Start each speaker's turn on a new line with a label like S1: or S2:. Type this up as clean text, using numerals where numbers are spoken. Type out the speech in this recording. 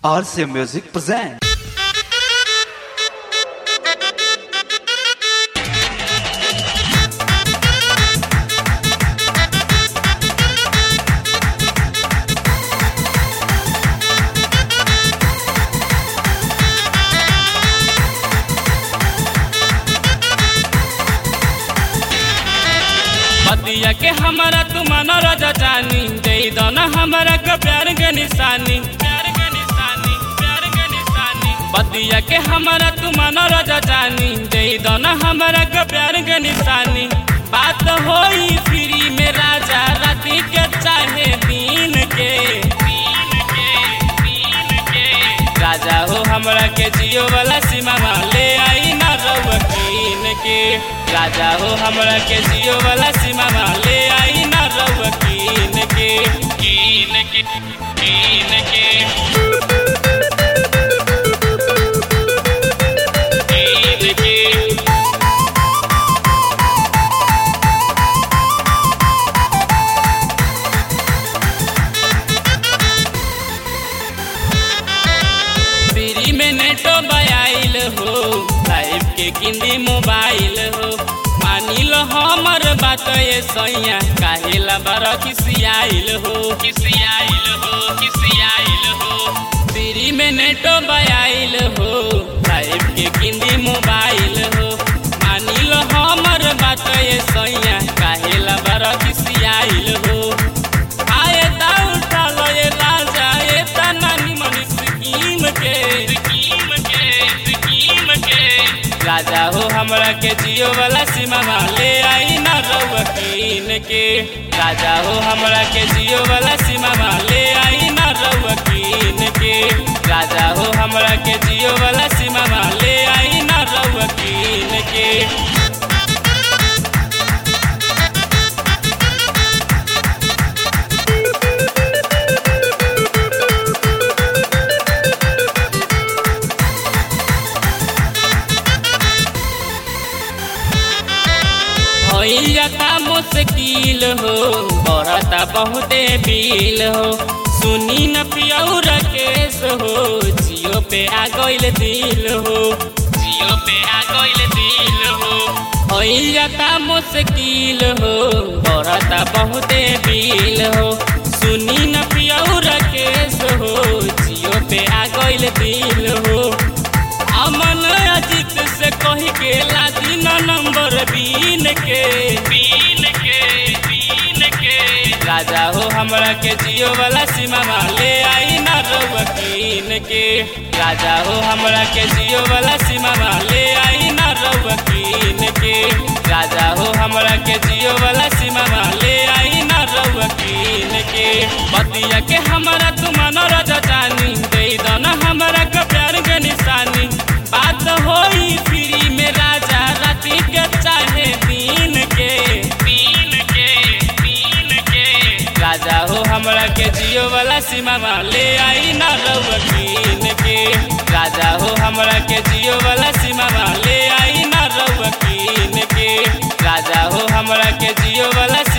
S1: RC Music presents.
S2: बतिया के हमारा तू मानो राजा जानी दे दो ना हमारा का प्यार के निशानी बतिया के हमारा तू मानो राजा जानी दे दो ना हमारा का प्यार के निशानी बात होई फ्री में राजा राती के चाहे दिन के राजा हो हमरा के जियो वाला सीमा ले आई ना रवकीन के राजा हो हमरा के जियो वाला सीमा ले आई ना रवकीन के कीन के कीन के कीन के फ्री में नेटो बयाइल हो लाइव के किंदी मोबाइल हो मानी लो हमर बात ये सैया काहेला बारा किसियाइल हो फ्री में नेटो बयाइल हो लाइव के किंदी मोबाइल हो मानी लो हमर बात ये सैया काहेला बारा किसियाइल हो आए दा उठा लो ये राजा ये तना निमन स्कीम के राजा हो हमरा के जियो वाला सीमा ले आई ना रवकीन के राजा हो हमरा के जियो वाला सीमा ले आई ना रवकीन के राजा हो हमरा के जियो वाला सीमा ले आई ना रवकीन के जाता मुश्किल हो बढ़ता बहुते बिल हो सुनी न पियौर केस हो जियो पे आ गइल दिल हो जियो पे आ गइल दिल हो जाता मुश्किल हो बढ़ता बहुते बिल हो सुनी न पियौर केस हो जियो पे आ गइल दिल हो अमन अजित से कही के लादी नंबर बीन के राजा हो हमरा के जियो वाला सीमा ले आई ना रवकीन के राजा हो हमरा के जियो वाला सीमा ले आई ना रवकीन के राजा हो हमरा के जियो वाला सीमा ले आई ना रवकीन के बतिया के हमारा तू मानो राजा जानी दे दो ना हमारा का प्यार के निशानी बात होई फ्री में राजा राती के चाहे दिन के राजा हो हमरा के जियो वाला सीमा ले आई ना रवकीन के राजा हो हमरा के जियो वाला सीमा ले आई ना रवकीन के राजा हो हमरा के जियो वाला